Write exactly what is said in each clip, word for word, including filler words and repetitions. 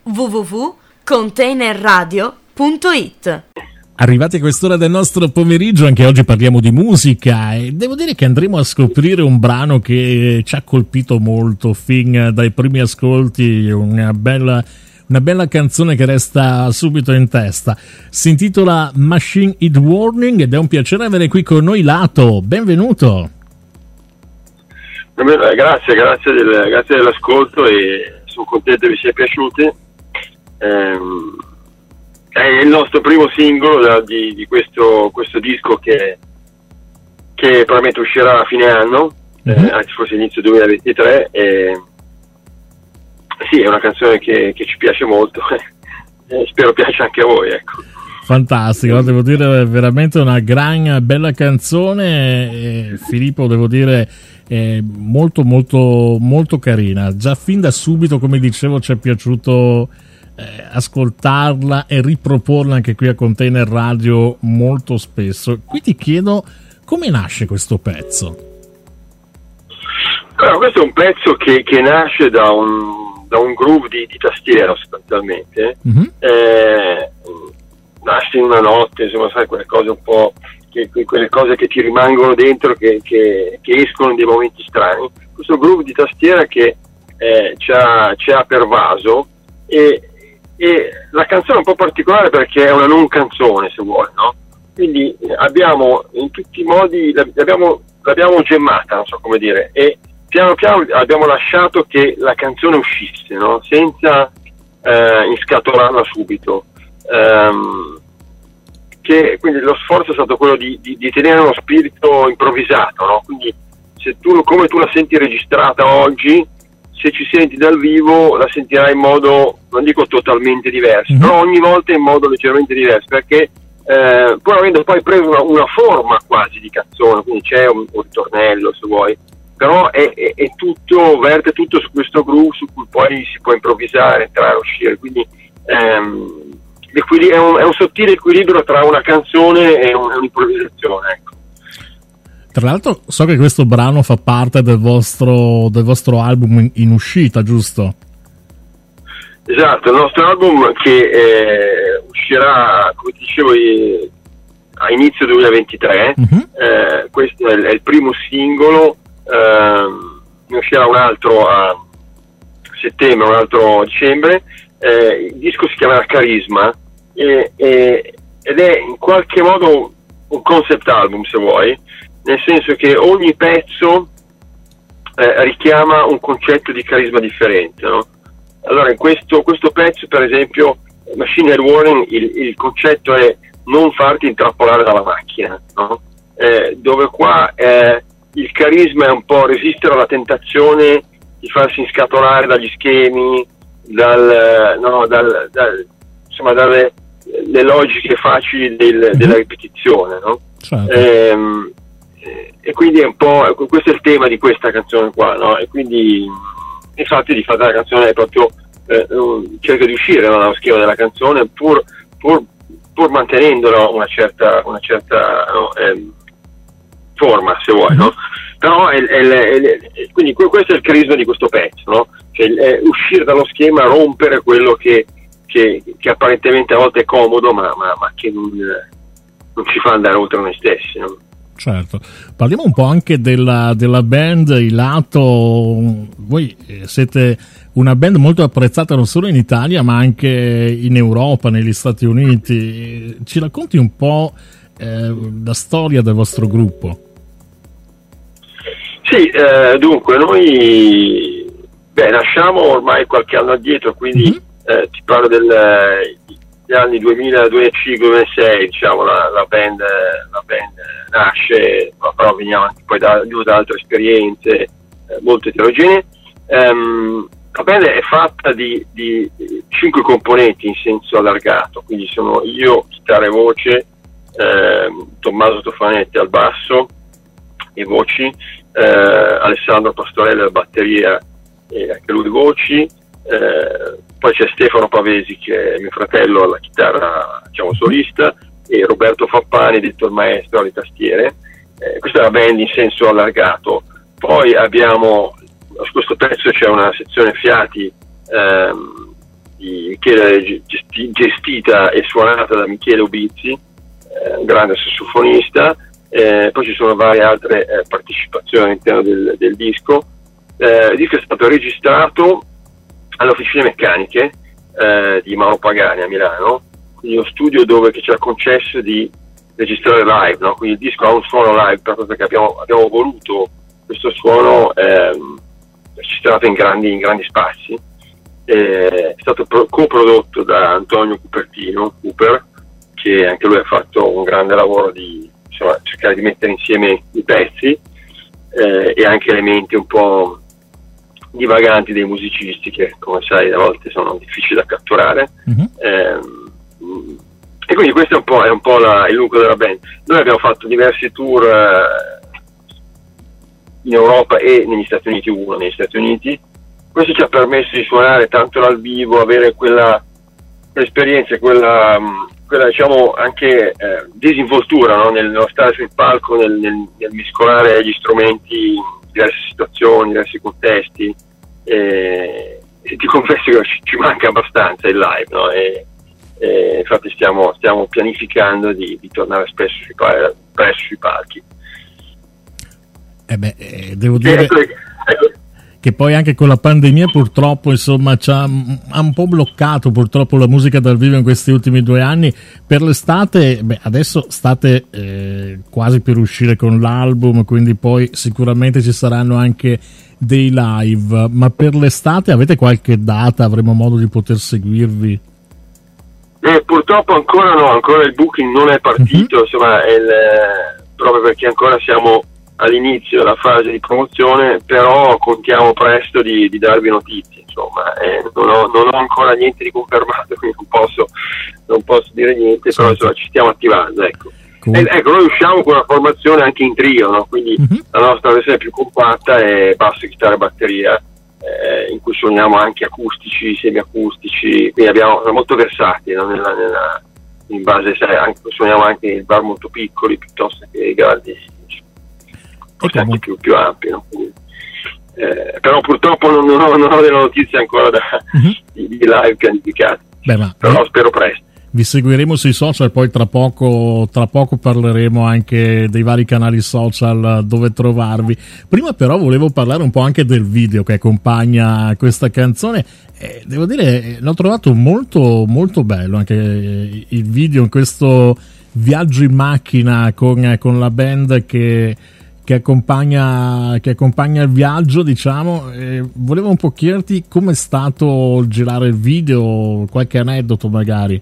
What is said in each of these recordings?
w w w punto container radio punto it. Arrivati a quest'ora del nostro pomeriggio, anche oggi parliamo di musica e devo dire che andremo a scoprire un brano che ci ha colpito molto fin dai primi ascolti, una bella, una bella canzone che resta subito in testa. Si intitola Machine Head Warning ed è un piacere avere qui con noi Lato, benvenuto. Grazie, grazie, del, grazie dell'ascolto e sono contento che vi sia piaciuti. Ehm, è il nostro primo singolo da, di, di questo, questo disco che, che probabilmente uscirà a fine anno, mm-hmm. eh, anzi forse inizio duemilaventitré. E, sì, è una canzone che, che ci piace molto e spero piaccia anche a voi, ecco. Fantastico, devo dire veramente una gran bella canzone e Filippo, devo dire è molto molto molto carina, già fin da subito, come dicevo, ci è piaciuto eh, ascoltarla e riproporla anche qui a Container Radio molto spesso. Qui ti chiedo come nasce questo pezzo. Allora, questo è un pezzo che, che nasce da un, da un groove di, di tastiera sostanzialmente. Mm-hmm. eh, nasce in una notte, insomma, sai, quelle cose un po', che, quelle cose che ti rimangono dentro, che, che, che escono in dei momenti strani. Questo groove di tastiera che eh, ci, ha, ci ha pervaso e, e la canzone è un po' particolare perché è una non canzone, se vuoi, no? Quindi abbiamo in tutti i modi, l'abbiamo, l'abbiamo gemmata, non so come dire, e piano piano abbiamo lasciato che la canzone uscisse, no? Senza eh, inscatolarla subito. Um, che quindi lo sforzo è stato quello di, di, di tenere uno spirito improvvisato, no? Quindi se tu, come tu la senti registrata oggi, se ci senti dal vivo la sentirai in modo, non dico totalmente diverso, mm-hmm. però ogni volta in modo leggermente diverso, perché eh, pur avendo poi preso una, una forma quasi di canzone, quindi c'è un, un ritornello se vuoi, però è, è, è tutto, verte tutto su questo groove su cui poi si può improvvisare, entrare, uscire, quindi ehm, è un, è un sottile equilibrio tra una canzone e un, un'improvvisazione, ecco. Tra l'altro so che questo brano fa parte del vostro, del vostro album in, in uscita, giusto? Esatto, il nostro album che eh, uscirà, come ti dicevo, eh, a inizio duemilaventitré. Mm-hmm. Eh, questo è il, è il primo singolo, eh, ne uscirà un altro a settembre, un altro a dicembre. Eh, il disco si chiamerà Carisma e, e, ed è in qualche modo un concept album, se vuoi, nel senso che ogni pezzo eh, richiama un concetto di carisma differente, no? Allora in questo, questo pezzo, per esempio, Machine Head Warning, il, il concetto è non farti intrappolare dalla macchina, no? Eh, dove qua eh, il carisma è un po' resistere alla tentazione di farsi inscatolare dagli schemi, dal, no, dal, dal, insomma, dalle le logiche facili del, mm-hmm. della ripetizione, no? Certo. Ehm, e quindi è un po', questo è il tema di questa canzone qua, no? E quindi infatti di fatto la canzone è proprio eh, cerca di uscire, no, dallo schema della canzone pur, pur, pur mantenendo, no, una certa, una certa no, eh, forma, se vuoi, no? Però è, è, è, è, quindi questo è il carisma di questo pezzo, no? Cioè, è uscire dallo schema, rompere quello che, che, che apparentemente a volte è comodo, ma, ma, ma che non, non ci fa andare oltre noi stessi, no? Certo, parliamo un po' anche della, della band, il Lato. Voi siete una band molto apprezzata non solo in Italia ma anche in Europa, negli Stati Uniti. Ci racconti un po' eh, la storia del vostro gruppo? Sì, eh, dunque noi beh, nasciamo ormai qualche anno addietro, quindi mm-hmm. eh, ti parlo del gli anni duemila, duemilacinque, duemilasei, diciamo, la, la band la band nasce, però veniamo anche poi da, da altre esperienze eh, molto eterogenee. Um, la band è fatta di, di cinque componenti in senso allargato, quindi sono io, chitarra e voce, eh, Tommaso Tofanetti al basso e voci, eh, Alessandro Pastorelli alla batteria e anche lui voci, eh, poi c'è Stefano Pavesi che è mio fratello alla chitarra, diciamo, solista, e Roberto Fappani, detto il maestro, alle tastiere. Eh, questa è la band in senso allargato. Poi abbiamo, su questo pezzo c'è una sezione fiati ehm, di Michele, gesti- gestita e suonata da Michele Ubizzi, eh, un grande sassofonista. Eh, poi ci sono varie altre eh, partecipazioni all'interno del, del disco. Eh, il disco è stato registrato alle Officine Meccaniche eh, di Mauro Pagani a Milano, quindi uno studio dove che ci ha concesso di registrare live, no? Quindi il disco ha un suono live proprio perché abbiamo, abbiamo voluto questo suono ehm, registrato in grandi, in grandi spazi. Eh, è stato pro- coprodotto da Antonio Cupertino, Cooper, che anche lui ha fatto un grande lavoro di insomma, cercare di mettere insieme i pezzi eh, e anche elementi un po' divaganti dei musicisti che, come sai, a volte sono difficili da catturare. Mm-hmm. Eh, e quindi questo è un po', è un po' la, il nucleo della band. Noi abbiamo fatto diversi tour eh, in Europa e negli Stati Uniti, uno negli Stati Uniti. Questo ci ha permesso di suonare tanto dal vivo, avere quella esperienza, quella quella diciamo anche eh, disinvoltura, no? nel, nello stare sul palco, nel, nel, nel mescolare gli strumenti in diverse situazioni, diversi contesti, e, e ti confesso che ci, ci manca abbastanza il live, no? e, e infatti stiamo, stiamo pianificando di, di tornare spesso sui, presso sui palchi. Eh beh, eh, devo dire... Ecco, ecco, che poi anche con la pandemia purtroppo insomma ci ha, ha un po' bloccato purtroppo la musica dal vivo in questi ultimi due anni. Per l'estate, beh, adesso state eh, quasi per uscire con l'album, quindi poi sicuramente ci saranno anche dei live, ma per l'estate avete qualche data? Avremo modo di poter seguirvi? Eh, purtroppo ancora no, ancora il booking non è partito, uh-huh. insomma è il, proprio perché ancora siamo all'inizio della fase di promozione, però contiamo presto di, di darvi notizie, insomma, eh, non, ho, non ho ancora niente di confermato, quindi non posso, non posso dire niente, però insomma, ci stiamo attivando, ecco. Cool. E, ecco, noi usciamo con una formazione anche in trio, no? Quindi uh-huh. la nostra versione più compatta è basso, chitarra e batteria, eh, in cui suoniamo anche acustici, semiacustici, quindi abbiamo, siamo molto versati, no? nella, nella, in base, sai, anche, suoniamo anche in bar molto piccoli piuttosto che i grandi, forse anche più, più ampi, no? Quindi, eh, però purtroppo non, non, ho, non ho delle notizie ancora da, uh-huh. di, di live pianificate. Beh, ma però eh, spero presto. Vi seguiremo sui social, poi tra poco, tra poco parleremo anche dei vari canali social dove trovarvi. Prima però volevo parlare un po' anche del video che accompagna questa canzone. Eh, devo dire, l'ho trovato molto molto bello anche il video, in questo viaggio in macchina con, con la band che Che accompagna, che accompagna il viaggio, diciamo. Eh, volevo un po' chiederti com'è stato girare il video, qualche aneddoto magari.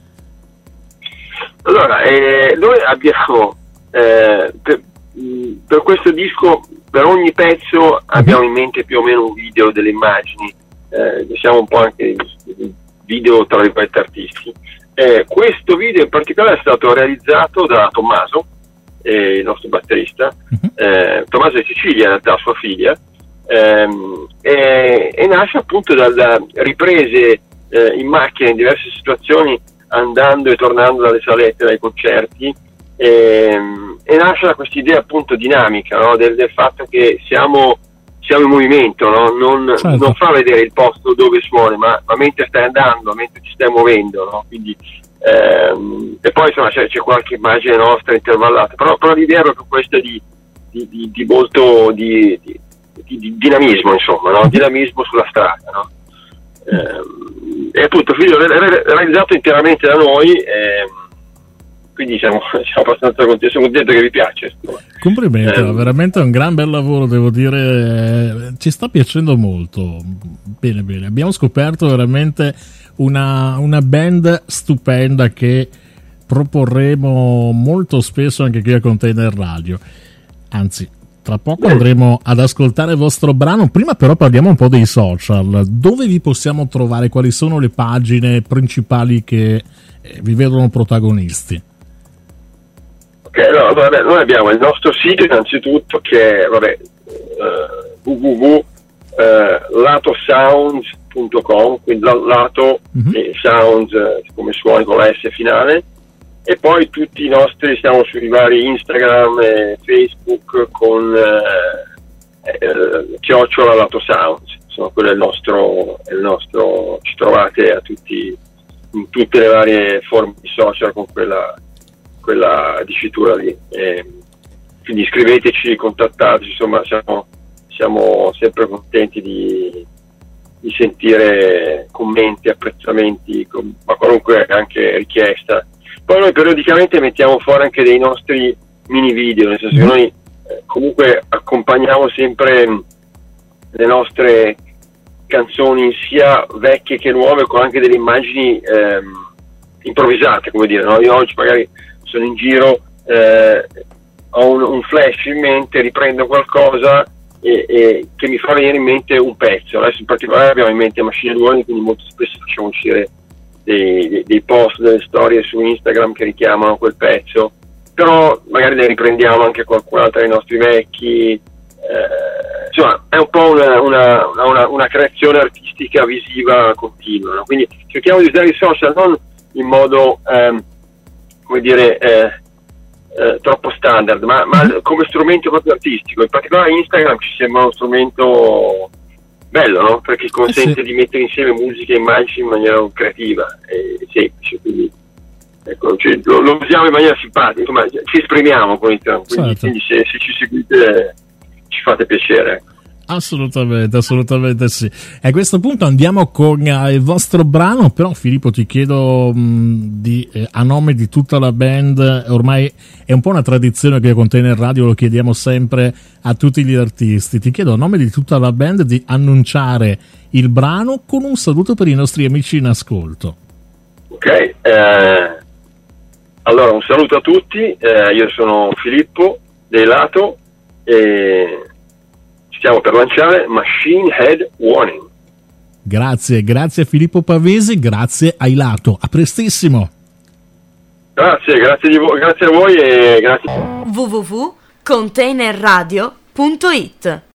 Allora, eh, noi abbiamo eh, per, per questo disco, per ogni pezzo abbiamo in mente più o meno un video, delle immagini, eh, siamo un po' anche video tra virgolette artisti. Eh, questo video in particolare è stato realizzato da Tommaso, il nostro batterista, uh-huh. eh, Tommaso è Sicilia, in realtà sua figlia, ehm, e, e nasce appunto da riprese eh, in macchina in diverse situazioni, andando e tornando dalle salette, dai concerti, e, e nasce da questa idea appunto dinamica, no? del, del fatto che siamo, siamo in movimento, no? non, certo. non fa vedere il posto dove suoni, ma, ma mentre stai andando, mentre ti stai muovendo, no? Quindi Ehm, e poi insomma c'è, c'è qualche immagine nostra intervallata, però, però l'idea è proprio questa di, di, di, di molto di, di, di, di dinamismo, insomma, no? Dinamismo sulla strada, no? Ehm, e appunto il video è realizzato interamente da noi, ehm, quindi siamo, siamo abbastanza contenti, sono contento che vi piace. Complimenti, eh, veramente è un gran bel lavoro, devo dire, ci sta piacendo molto. Bene, bene, abbiamo scoperto veramente una, una band stupenda che proporremo molto spesso anche qui a Container Radio. Anzi, tra poco andremo ad ascoltare il vostro brano. Prima però parliamo un po' dei social. Dove vi possiamo trovare? Quali sono le pagine principali che vi vedono protagonisti? Ok, no, vabbè, noi abbiamo il nostro sito innanzitutto, che è vabbè, uh, w w w punto lato sounds punto com, quindi lato uh-huh. e sounds come suoni con la S finale, e poi tutti i nostri, siamo sui vari Instagram e Facebook con eh, eh, chiocciola lato sounds, insomma quello è il nostro, è il nostro, ci trovate a tutti, in tutte le varie forme di social con quella, quella dicitura lì. E quindi scriveteci, contattateci, insomma siamo, siamo sempre contenti di, di sentire commenti, apprezzamenti, com- ma qualunque anche richiesta. Poi noi periodicamente mettiamo fuori anche dei nostri mini video, nel senso che noi eh, comunque accompagniamo sempre le nostre canzoni sia vecchie che nuove con anche delle immagini ehm, improvvisate, come dire, no? Io oggi magari sono in giro, eh, ho un, un flash in mente, riprendo qualcosa e, e che mi fa venire in mente un pezzo. Adesso in particolare abbiamo in mente Machine Head Warning, quindi molto spesso facciamo uscire dei, dei, dei post, delle storie su Instagram che richiamano quel pezzo, però magari ne riprendiamo anche qualcun'altra dei nostri vecchi, eh, insomma è un po' una, una, una, una creazione artistica visiva continua, no? Quindi cerchiamo di usare i social non in modo ehm, come dire eh, eh, troppo standard, ma, ma come strumento proprio artistico. In particolare Instagram ci sembra uno strumento bello, no? Perché consente eh sì. di mettere insieme musica e immagini in maniera creativa e semplice, quindi ecco, cioè, lo, lo usiamo in maniera simpatica, insomma ci esprimiamo con Instagram, quindi, certo. quindi se, se ci seguite ci fate piacere. Assolutamente, assolutamente sì. E a questo punto andiamo con uh, il vostro brano, però Filippo ti chiedo mh, di, eh, a nome di tutta la band, ormai è un po' una tradizione che con Container Radio lo chiediamo sempre a tutti gli artisti, ti chiedo a nome di tutta la band di annunciare il brano con un saluto per i nostri amici in ascolto. Ok, eh, allora un saluto a tutti, eh, io sono Filippo Deilato e stiamo per lanciare Machine Head Warning. Grazie, grazie a Filippo Pavesi, grazie a Ilato, a prestissimo. Grazie, grazie, di vo- grazie a voi e grazie. w w w punto container radio punto it